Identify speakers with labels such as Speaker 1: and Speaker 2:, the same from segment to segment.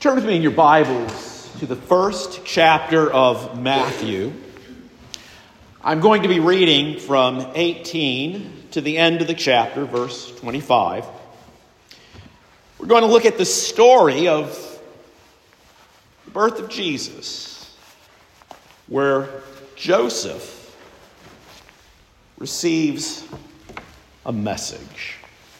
Speaker 1: Turn with me in your Bibles to the first chapter of Matthew. I'm going to be reading from 18 to the end of the chapter, verse 25. We're going to look at the story of the birth of Jesus, where Joseph receives a message.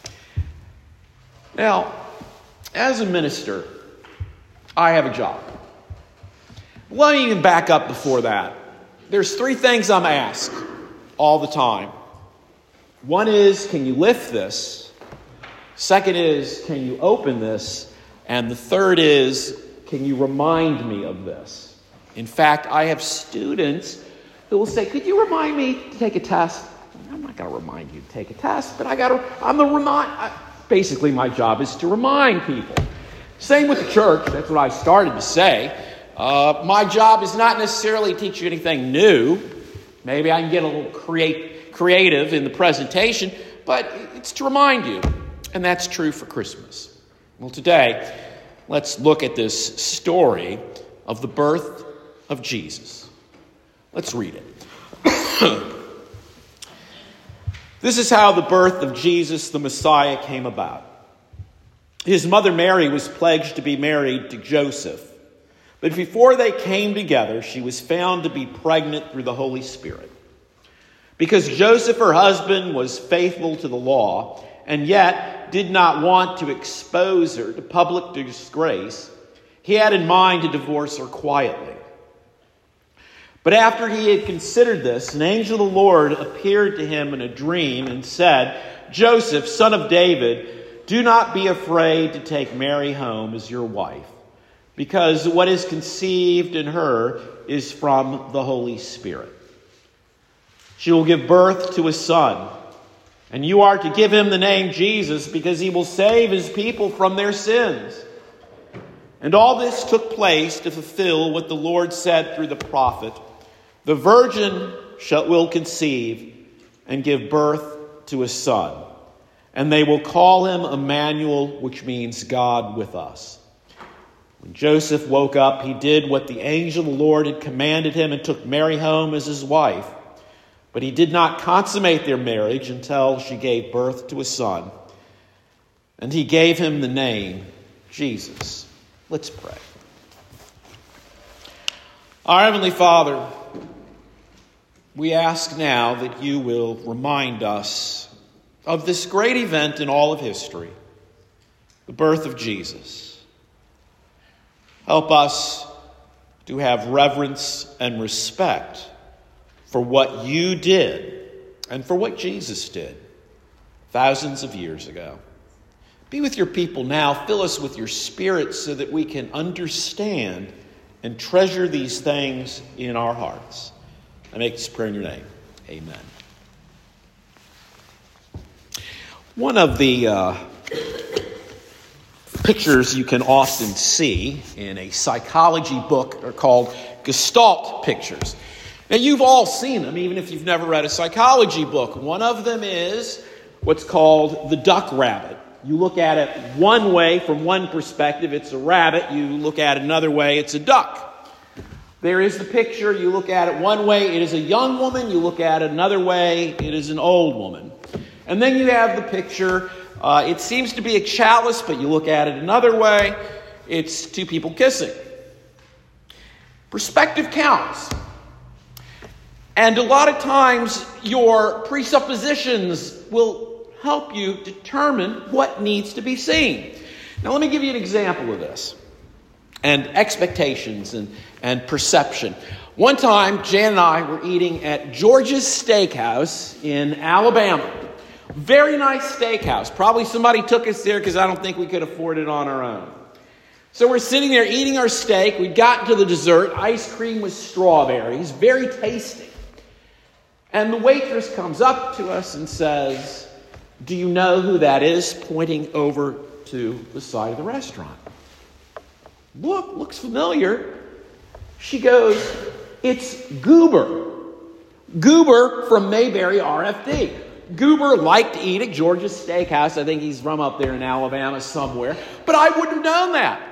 Speaker 1: Now, as a minister, I have a job. Let me even back up before that. There's three things I'm asked all the time. One is, can you lift this? Second is, can you open this? And the third is, can you remind me of this? In fact, I have students who will say, could you remind me to take a test? I'm not going to remind you to take a test, but basically my job is to remind people. Same with the church. That's what I started to say. My job is not necessarily to teach you anything new. Maybe I can get a little creative in the presentation, but it's to remind you. And that's true for Christmas. Well, today, let's look at this story of the birth of Jesus. Let's read it. This is how the birth of Jesus, the Messiah, came about. His mother Mary was pledged to be married to Joseph. But before they came together, she was found to be pregnant through the Holy Spirit. Because Joseph, her husband, was faithful to the law and yet did not want to expose her to public disgrace, he had in mind to divorce her quietly. But after he had considered this, an angel of the Lord appeared to him in a dream and said, Joseph, son of David, do not be afraid to take Mary home as your wife, because what is conceived in her is from the Holy Spirit. She will give birth to a son, and you are to give him the name Jesus, because he will save his people from their sins. And all this took place to fulfill what the Lord said through the prophet, the virgin will conceive and give birth to a son. And they will call him Emmanuel, which means God with us. When Joseph woke up, he did what the angel of the Lord had commanded him and took Mary home as his wife. But he did not consummate their marriage until she gave birth to a son. And he gave him the name Jesus. Let's pray. Our Heavenly Father, we ask now that you will remind us of this great event in all of history, the birth of Jesus. Help us to have reverence and respect for what you did and for what Jesus did thousands of years ago. Be with your people now. Fill us with your Spirit so that we can understand and treasure these things in our hearts. I make this prayer in your name. Amen. One of the pictures you can often see in a psychology book are called Gestalt pictures. Now, you've all seen them, even if you've never read a psychology book. One of them is what's called the duck rabbit. You look at it one way from one perspective, it's a rabbit. You look at it another way, it's a duck. There is the picture. You look at it one way, it is a young woman. You look at it another way, it is an old woman. And then you have the picture. It seems to be a chalice, but you look at it another way, it's two people kissing. Perspective counts. And a lot of times your presuppositions will help you determine what needs to be seen. Now let me give you an example of this. And expectations and perception. One time, Jan and I were eating at George's Steakhouse in Alabama. Very nice steakhouse. Probably somebody took us there because I don't think we could afford it on our own. So we're sitting there eating our steak. We'd gotten to the dessert, ice cream with strawberries, very tasty. And the waitress comes up to us and says, do you know who that is? Pointing over to the side of the restaurant. Looks familiar. She goes, it's Goober. Goober from Mayberry RFD. Goober liked to eat at George's Steakhouse. I think he's from up there in Alabama somewhere. But I wouldn't have known that.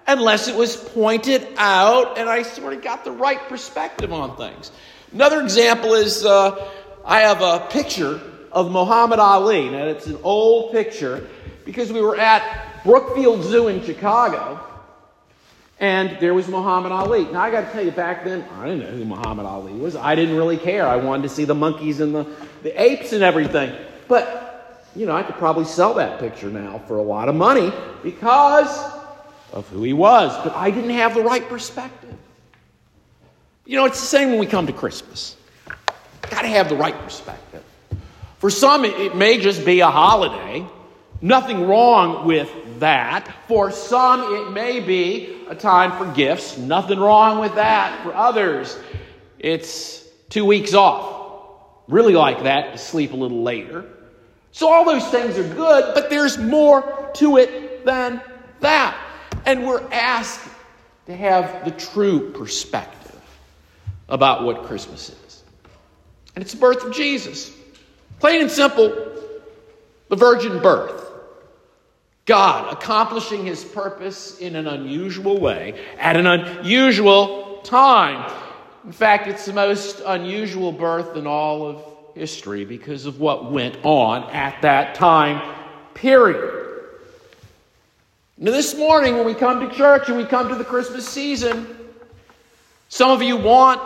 Speaker 1: unless it was pointed out and I sort of got the right perspective on things. Another example is I have a picture of Muhammad Ali. Now, it's an old picture because we were at Brookfield Zoo in Chicago, and there was Muhammad Ali. Now, I got to tell you, back then, I didn't know who Muhammad Ali was. I didn't really care. I wanted to see the monkeys and the apes and everything. But, I could probably sell that picture now for a lot of money because of who he was. But I didn't have the right perspective. It's the same when we come to Christmas. Got to have the right perspective. For some, it may just be a holiday. Nothing wrong with that. For some, it may be a time for gifts. Nothing wrong with that. For others, it's 2 weeks off. Really like that, to sleep a little later. So all those things are good, but there's more to it than that. And we're asked to have the true perspective about what Christmas is. And it's the birth of Jesus. Plain and simple, the virgin birth. God accomplishing his purpose in an unusual way, at an unusual time. In fact, it's the most unusual birth in all of history because of what went on at that time period. Now, this morning when we come to church and we come to the Christmas season, some of you want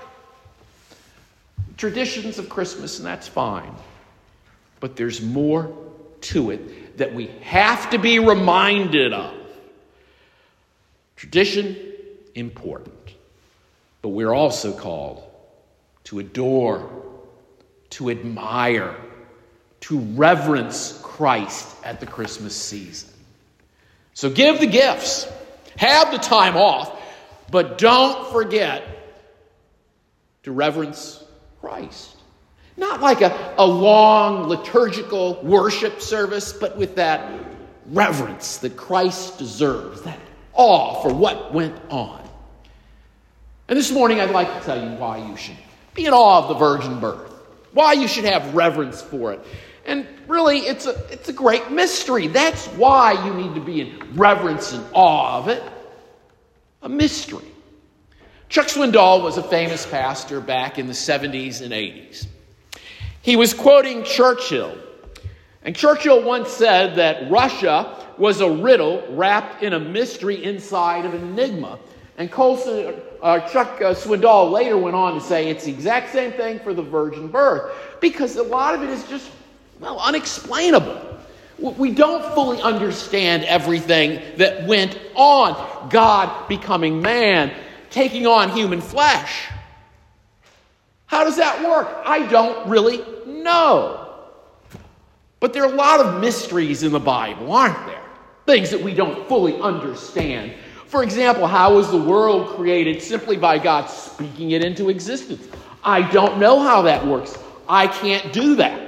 Speaker 1: traditions of Christmas, and that's fine. But there's more to it that we have to be reminded of. Tradition, important. But we're also called to adore, to admire, to reverence Christ at the Christmas season. So give the gifts, have the time off, but don't forget to reverence Christ. Not like a long liturgical worship service, but with that reverence that Christ deserves, that awe for what went on. And this morning I'd like to tell you why you should be in awe of the virgin birth, why you should have reverence for it. And really, it's a great mystery. That's why you need to be in reverence and awe of it. A mystery. Chuck Swindoll was a famous pastor back in the 70s and 80s. He was quoting Churchill. And Churchill once said that Russia was a riddle wrapped in a mystery inside of an enigma. And Chuck Swindoll later went on to say it's the exact same thing for the virgin birth. Because a lot of it is just, unexplainable. We don't fully understand everything that went on. God becoming man, taking on human flesh. How does that work? I don't really know. But there are a lot of mysteries in the Bible, aren't there? Things that we don't fully understand. For example, how was the world created simply by God speaking it into existence? I don't know how that works. I can't do that.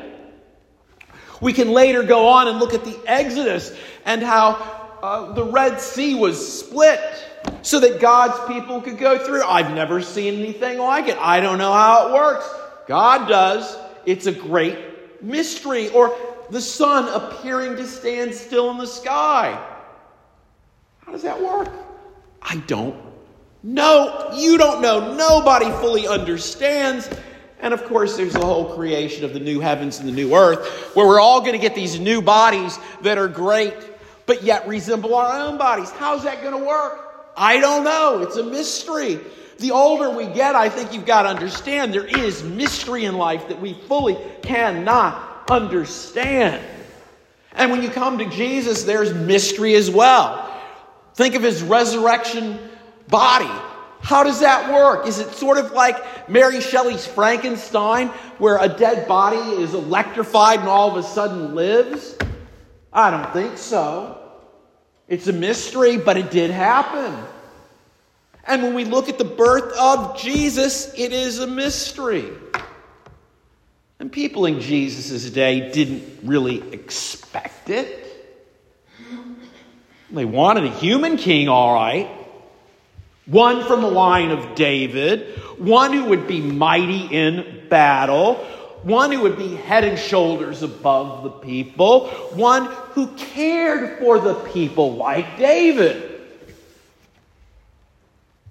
Speaker 1: We can later go on and look at the Exodus and how the Red Sea was split so that God's people could go through. I've never seen anything like it. I don't know how it works. God does. It's a great mystery. Or the sun appearing to stand still in the sky. How does that work? I don't know. You don't know. Nobody fully understands. And of course, there's the whole creation of the new heavens and the new earth, where we're all going to get these new bodies that are great, but yet resemble our own bodies. How's that going to work? I don't know. It's a mystery. The older we get, I think you've got to understand there is mystery in life that we fully cannot understand. And when you come to Jesus, there's mystery as well. Think of his resurrection body. How does that work? Is it sort of like Mary Shelley's Frankenstein, where a dead body is electrified and all of a sudden lives? I don't think so. It's a mystery, but it did happen. And when we look at the birth of Jesus, it is a mystery. And people in Jesus' day didn't really expect it. They wanted a human king, all right. One from the line of David. One who would be mighty in battle. One who would be head and shoulders above the people. One who cared for the people like David.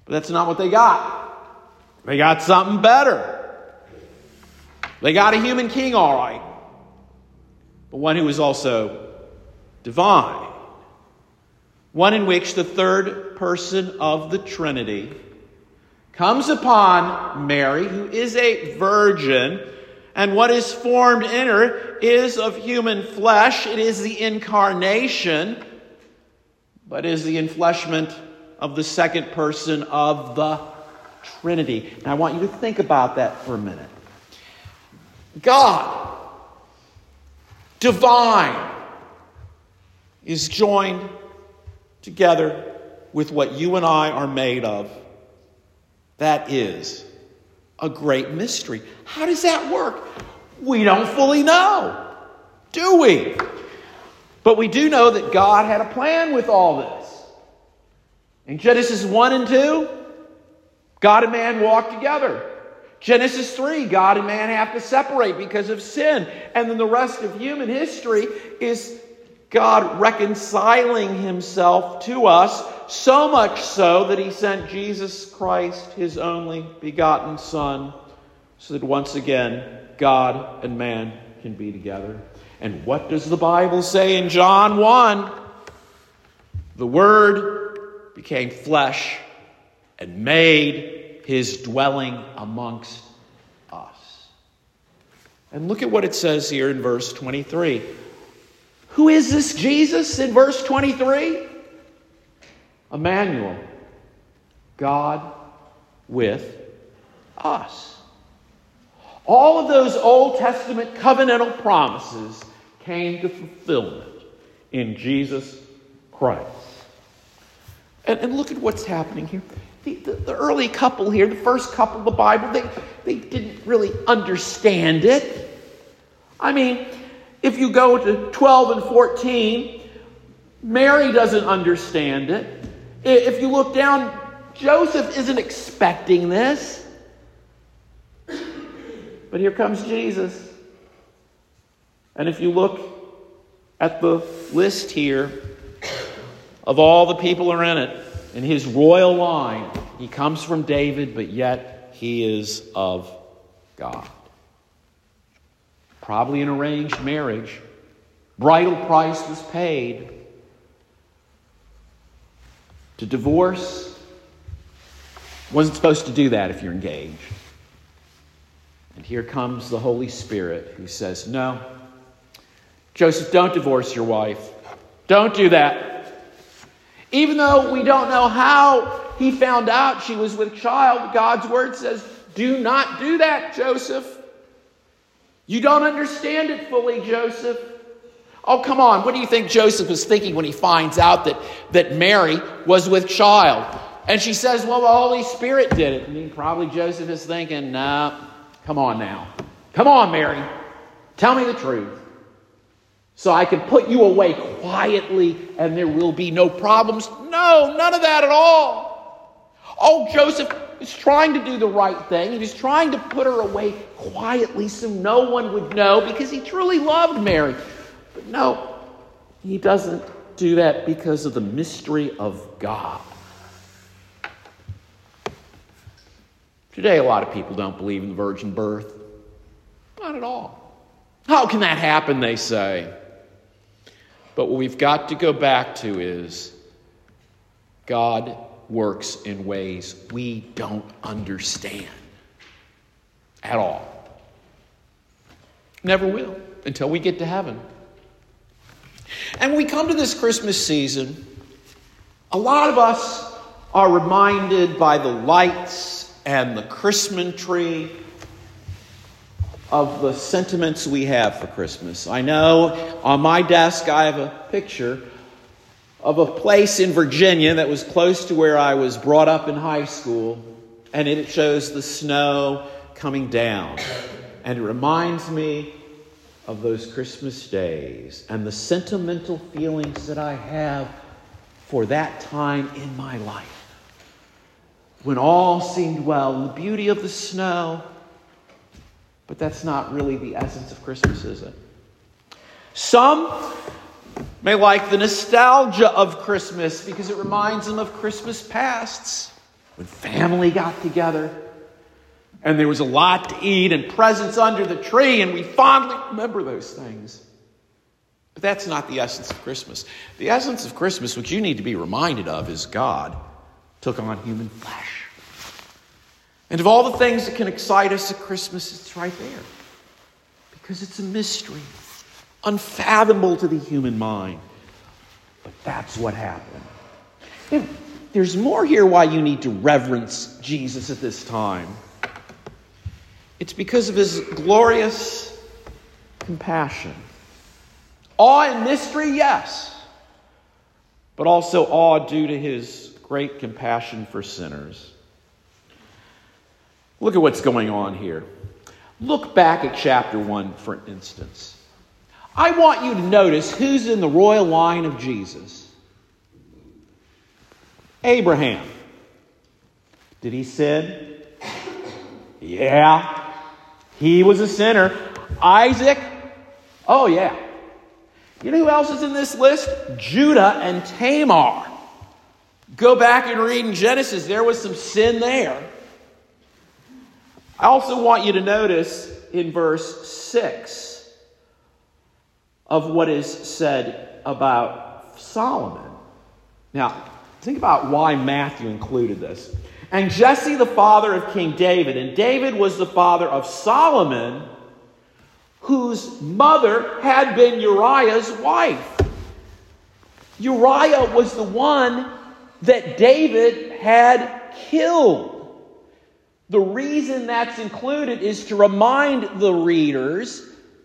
Speaker 1: But that's not what they got. They got something better. They got a human king, all right, but one who is also divine. One in which the third person of the Trinity comes upon Mary, who is a virgin, and what is formed in her is of human flesh. It is the incarnation, but is the enfleshment of the second person of the Trinity. Now I want you to think about that for a minute. God, divine, is joined together with what you and I are made of. That is a great mystery. How does that work? We don't fully know, do we? But we do know that God had a plan with all this. In Genesis 1 and 2, God and man walk together. Genesis 3, God and man have to separate because of sin. And then the rest of human history is God reconciling himself to us, so much so that he sent Jesus Christ, his only begotten Son, so that once again God and man can be together. And what does the Bible say in John 1? The Word became flesh and made his dwelling amongst us. And look at what it says here in verse 23. Who is this Jesus in verse 23? Emmanuel, God with us. All of those Old Testament covenantal promises came to fulfillment in Jesus Christ. And look at what's happening here. The early couple here, the first couple of the Bible, they didn't really understand it. I mean, if you go to 12 and 14, Mary doesn't understand it. If you look down, Joseph isn't expecting this. But here comes Jesus. And if you look at the list here of all the people who are in it, in his royal line, he comes from David, but yet he is of God. Probably an arranged marriage. Bridal price was paid. To divorce, wasn't supposed to do that if you're engaged. And here comes the Holy Spirit who says, no, Joseph, don't divorce your wife. Don't do that. Even though we don't know how he found out she was with child, God's word says, do not do that, Joseph. You don't understand it fully, Joseph. Oh, come on. What do you think Joseph was thinking when he finds out that Mary was with child? And she says, well, the Holy Spirit did it. And probably Joseph is thinking, nah, come on now. Come on, Mary. Tell me the truth. So I can put you away quietly and there will be no problems. No, none of that at all. Oh, Joseph was trying to do the right thing. He was trying to put her away quietly so no one would know because he truly loved Mary. But no, he doesn't do that because of the mystery of God. Today, a lot of people don't believe in the virgin birth. Not at all. How can that happen, they say. But what we've got to go back to is God works in ways we don't understand at all. Never will until we get to heaven. And when we come to this Christmas season, a lot of us are reminded by the lights and the Christmas tree of the sentiments we have for Christmas. I know on my desk I have a picture of a place in Virginia that was close to where I was brought up in high school, and it shows the snow coming down. And it reminds me of those Christmas days and the sentimental feelings that I have for that time in my life, when all seemed well, the beauty of the snow. But that's not really the essence of Christmas, is it? Some may like the nostalgia of Christmas because it reminds them of Christmas pasts. when family got together, and there was a lot to eat and presents under the tree, and we fondly remember those things. But that's not the essence of Christmas. The essence of Christmas, which you need to be reminded of, is God took on human flesh. And of all the things that can excite us at Christmas, it's right there. Because it's a mystery, unfathomable to the human mind. But that's what happened. And there's more here why you need to reverence Jesus at this time. It's because of his glorious compassion. Awe and mystery, yes. But also awe due to his great compassion for sinners. Look at what's going on here. Look back at chapter 1, for instance. I want you to notice who's in the royal line of Jesus. Abraham. Did he sin? Yeah. He was a sinner. Isaac? Oh, yeah. You know who else is in this list? Judah and Tamar. Go back and read in Genesis. There was some sin there. I also want you to notice in verse 6 of what is said about Solomon. Now, think about why Matthew included this. And Jesse, the father of King David, and David was the father of Solomon, whose mother had been Uriah's wife. Uriah was the one that David had killed. The reason that's included is to remind the readers,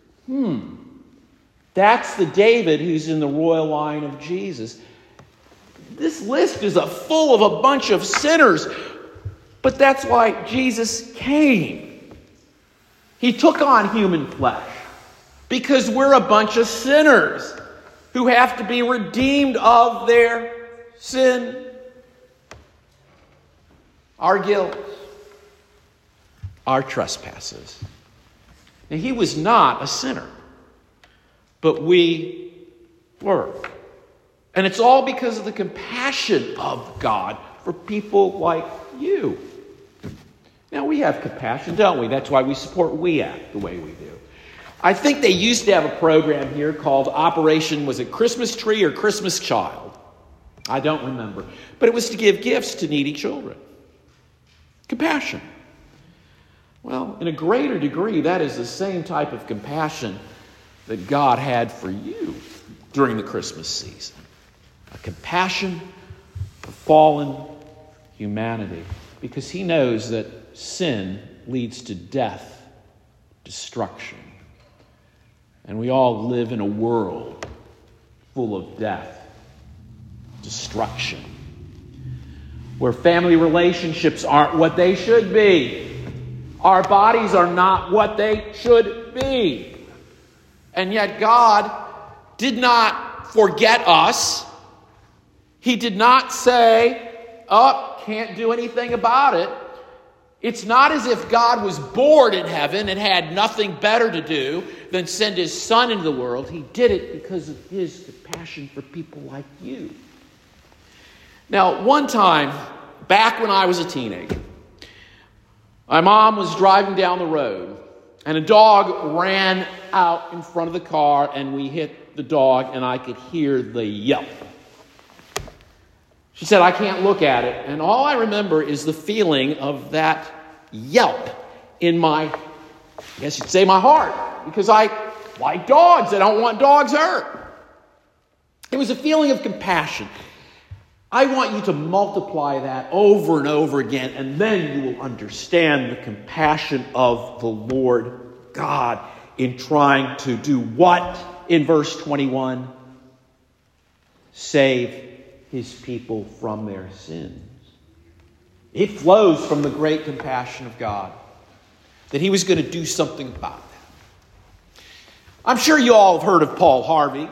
Speaker 1: that's the David who's in the royal line of Jesus. This list is full of a bunch of sinners, but that's why Jesus came. He took on human flesh because we're a bunch of sinners who have to be redeemed of their sin, our guilt, our trespasses. Now, he was not a sinner, but we were. And it's all because of the compassion of God for people like you. Now, we have compassion, don't we? That's why we support We Act the way we do. I think they used to have a program here called Operation, was it Christmas Tree or Christmas Child? I don't remember. But it was to give gifts to needy children. Compassion. Well, in a greater degree, that is the same type of compassion that God had for you during the Christmas season. A compassion for fallen humanity. Because he knows that sin leads to death, destruction. And we all live in a world full of death, destruction, where family relationships aren't what they should be. Our bodies are not what they should be. And yet God did not forget us. He did not say, can't do anything about it. It's not as if God was bored in heaven and had nothing better to do than send his son into the world. He did it because of his compassion for people like you. Now, one time, back when I was a teenager, my mom was driving down the road, and a dog ran out in front of the car, and we hit the dog, and I could hear the yelp. She said, I can't look at it. And all I remember is the feeling of that yelp in my, I guess you'd say my heart, because I like dogs. I don't want dogs hurt. It was a feeling of compassion. I want you to multiply that over and over again, and then you will understand the compassion of the Lord God in trying to do what in verse 21? Save his people from their sins. It flows from the great compassion of God that he was going to do something about that. I'm sure you all have heard of Paul Harvey.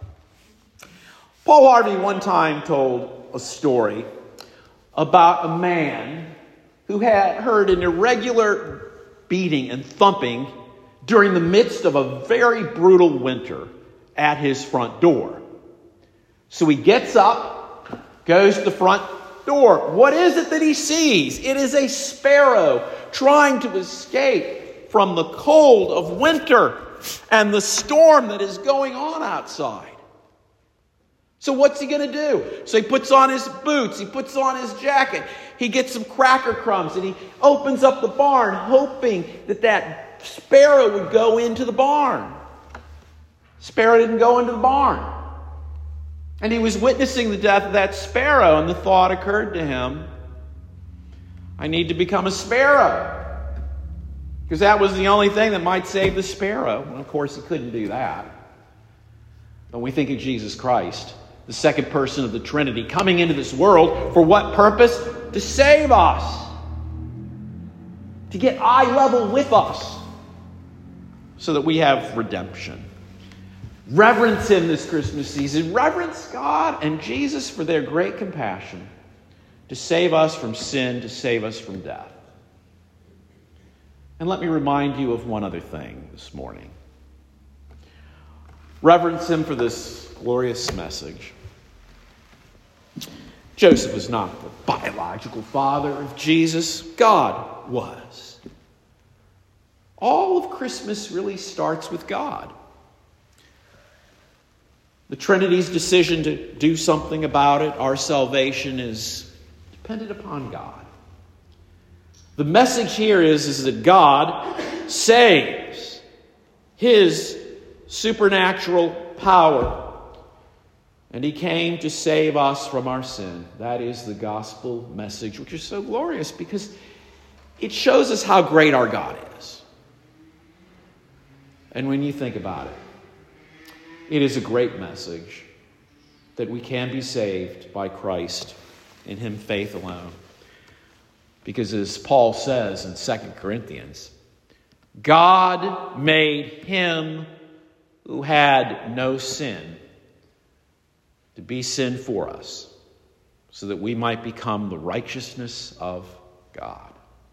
Speaker 1: Paul Harvey one time told a story about a man who had heard an irregular beating and thumping during the midst of a very brutal winter at his front door. So he gets up, goes to the front door. What is it that he sees? It is a sparrow trying to escape from the cold of winter and the storm that is going on outside. So what's he going to do? So he puts on his boots, he puts on his jacket, he gets some cracker crumbs, and he opens up the barn, hoping that sparrow would go into the barn. Sparrow didn't go into the barn. And he was witnessing the death of that sparrow, and the thought occurred to him, I need to become a sparrow. Because that was the only thing that might save the sparrow. And of course, he couldn't do that. But we think of Jesus Christ, the second person of the Trinity, coming into this world for what purpose? To save us. To get eye level with us. So that we have redemption. Reverence Him this Christmas season. Reverence God and Jesus for their great compassion. To save us from sin, to save us from death. And let me remind you of one other thing this morning. Reverence Him for this glorious message. Joseph was not the biological father of Jesus. God was. All of Christmas really starts with God. The Trinity's decision to do something about it, our salvation, is dependent upon God. The message here is that God saves. His supernatural power. And He came to save us from our sin. That is the gospel message, which is so glorious because it shows us how great our God is. And when you think about it, it is a great message that we can be saved by Christ, in Him faith alone. Because as Paul says in 2 Corinthians, God made Him who had no sin to be sin for us, so that we might become the righteousness of God.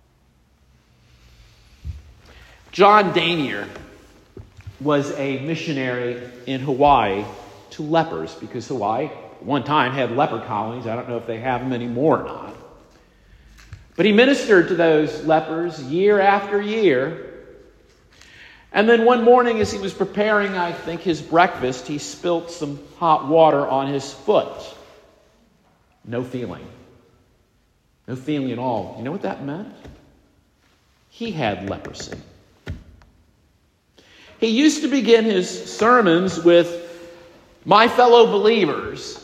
Speaker 1: John Danier was a missionary in Hawaii to lepers, because Hawaii at one time had leper colonies. I don't know if they have them anymore or not. But he ministered to those lepers year after year. And then one morning as he was preparing, I think, his breakfast, he spilt some hot water on his foot. No feeling. No feeling at all. You know what that meant? He had leprosy. He used to begin his sermons with, "My fellow believers."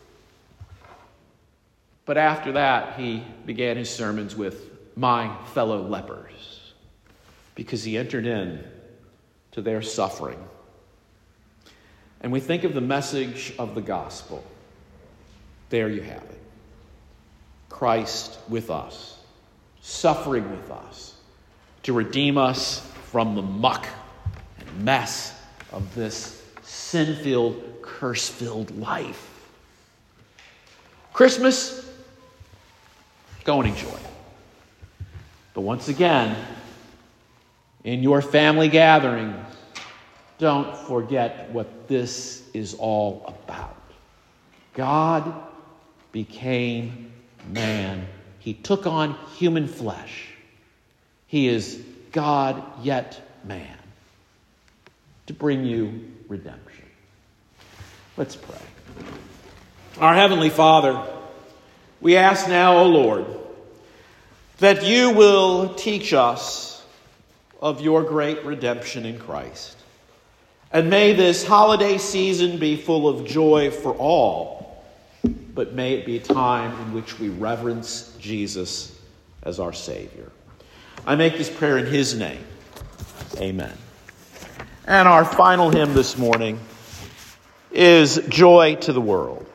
Speaker 1: But after that, he began his sermons with, "My fellow lepers," because he entered in to their suffering. And we think of the message of the gospel. There you have it. Christ with us, suffering with us, to redeem us from the muck and mess of this sin-filled, curse-filled life. Christmas, go and enjoy it. But once again, in your family gatherings, don't forget what this is all about. God became man. He took on human flesh. He is God yet man, to bring you redemption. Let's pray. Our Heavenly Father, we ask now, O Lord, that you will teach us of your great redemption in Christ. And may this holiday season be full of joy for all, but may it be a time in which we reverence Jesus as our Savior. I make this prayer in His name. Amen. And our final hymn this morning is "Joy to the World."